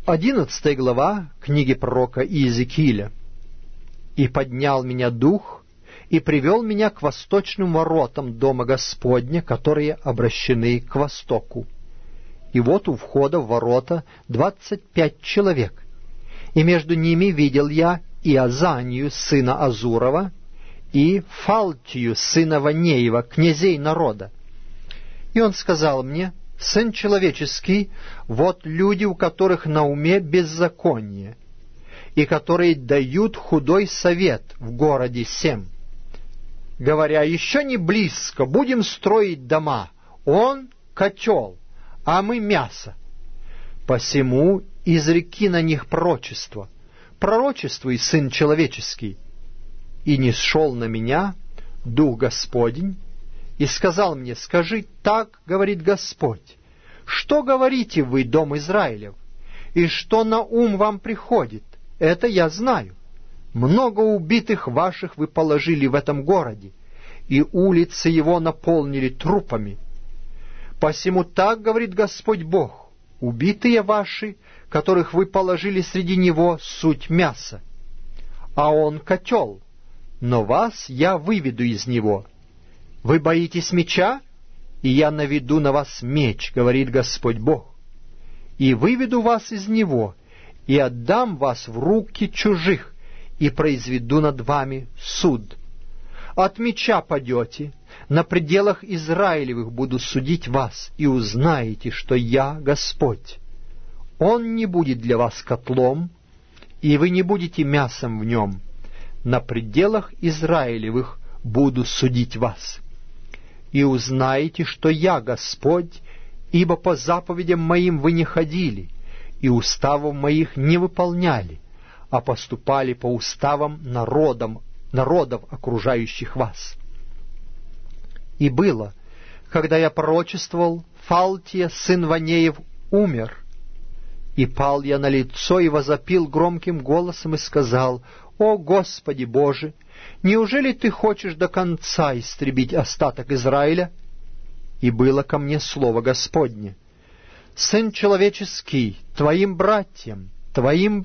11 глава книги пророка Иезекииля. «И поднял меня Дух, и привел меня к восточным воротам Дома Господня, которые обращены к востоку. И вот у входа в ворота 25 человек, и между ними видел я и Азанию, сына Азурова, и Фалтию, сына Ванеева, князей народа. И он сказал мне: Сын человеческий, вот люди, у которых на уме беззаконие, и которые дают худой совет в городе сем, говоря: еще не близко, будем строить дома, он — котел, а мы — мясо. Посему изреки на них пророчество, пророчествуй, Сын человеческий. И нисшел на меня Дух Господень, и сказал мне: скажи, так говорит Господь, что говорите вы, дом Израилев, и что на ум вам приходит, это я знаю. Много убитых ваших вы положили в этом городе, и улицы его наполнили трупами. Посему так говорит Господь Бог: убитые ваши, которых вы положили среди него, суть мясо, а он котел, но вас я выведу из него. Вы боитесь меча, и я наведу на вас меч, говорит Господь Бог, и выведу вас из него, и отдам вас в руки чужих, и произведу над вами суд. От меча падете, на пределах Израилевых буду судить вас, и узнаете, что я Господь. Он не будет для вас котлом, и вы не будете мясом в нем. На пределах Израилевых буду судить вас. И узнаете, что я Господь, ибо по заповедям моим вы не ходили, и уставов моих не выполняли, а поступали по уставам народов, окружающих вас. И было, когда я пророчествовал, Фалтия, сын Ванеев, умер, и пал я на лицо и возопил громким голосом и сказал: «О Господи Боже, неужели Ты хочешь до конца истребить остаток Израиля?» И было ко мне слово Господне: «Сын человеческий, твоим братьям, твоим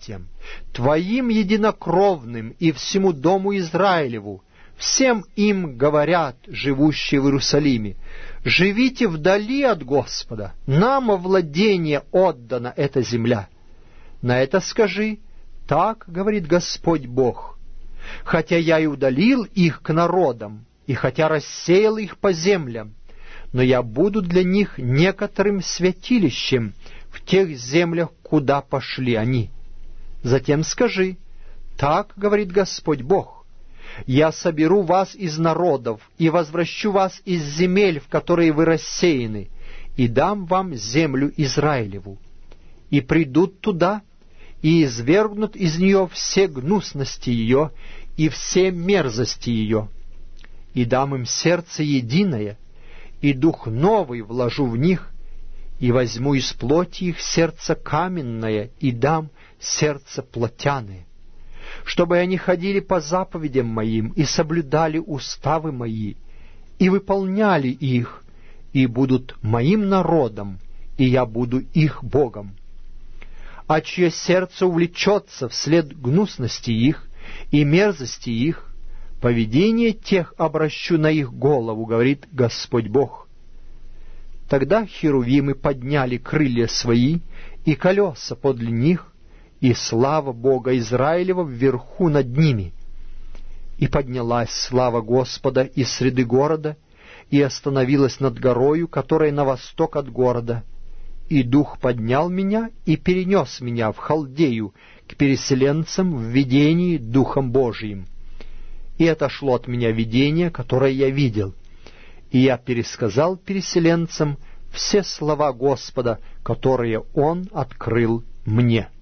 единокровным и всему дому Израилеву, всем им говорят, живущие в Иерусалиме: живите вдали от Господа, нам во владение отдана эта земля. На это скажи: так говорит Господь Бог, хотя я и удалил их к народам, и хотя рассеял их по землям, но я буду для них некоторым святилищем в тех землях, куда пошли они. Затем скажи: так говорит Господь Бог, я соберу вас из народов и возвращу вас из земель, в которые вы рассеяны, и дам вам землю Израилеву. И придут туда, и извергнут из нее все гнусности ее и все мерзости ее. И дам им сердце единое, и дух новый вложу в них, и возьму из плоти их сердце каменное, и дам сердце плотяное, чтобы они ходили по заповедям моим и соблюдали уставы мои, и выполняли их, и будут моим народом, и я буду их Богом. А чье сердце увлечется вслед гнусности их и мерзости их, поведение тех обращу на их голову, говорит Господь Бог». Тогда херувимы подняли крылья свои и колеса подле них, и слава Бога Израилева вверху над ними. И поднялась слава Господа из среды города, и остановилась над горою, которая на восток от города. И Дух поднял меня и перенес меня в Халдею к переселенцам в видении Духом Божиим. И отошло от меня видение, которое я видел, и я пересказал переселенцам все слова Господа, которые Он открыл мне».